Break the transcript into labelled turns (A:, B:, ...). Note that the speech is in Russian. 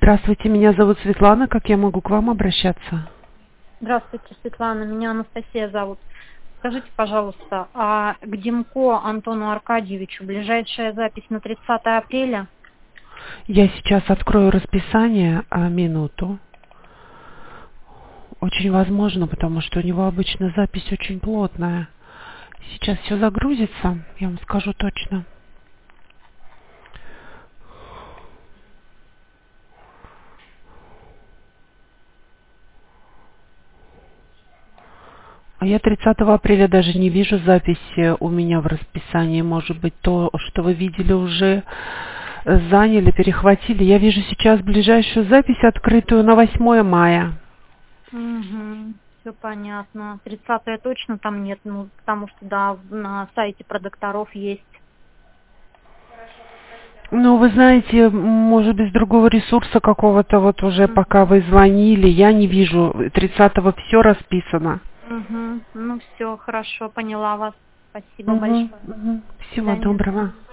A: Здравствуйте, меня зовут Светлана. Как я могу к вам обращаться?
B: Здравствуйте, Светлана. Меня Анастасия зовут. Скажите, пожалуйста, а к Демко Антону Аркадьевичу ближайшая запись на 30 апреля?
A: Я сейчас открою расписание, минуту. Очень возможно, потому что у него обычно запись очень плотная. Сейчас все загрузится, я вам скажу точно. А я 30 апреля даже не вижу записи у меня в расписании. Может быть, то, что вы видели, уже заняли, перехватили. Я вижу сейчас ближайшую запись открытую на 8 мая.
B: Угу, все понятно. 30 точно там нет, ну, потому что, да, на сайте про докторов есть.
A: Ну, вы знаете, может быть, с другого ресурса какого-то, вот уже пока вы звонили, я не вижу. 30-го все расписано.
B: Угу, ну все, хорошо, поняла вас. Спасибо
A: Угу,
B: большое.
A: угу.
B: До
A: Всего
B: свидания.
A: доброго.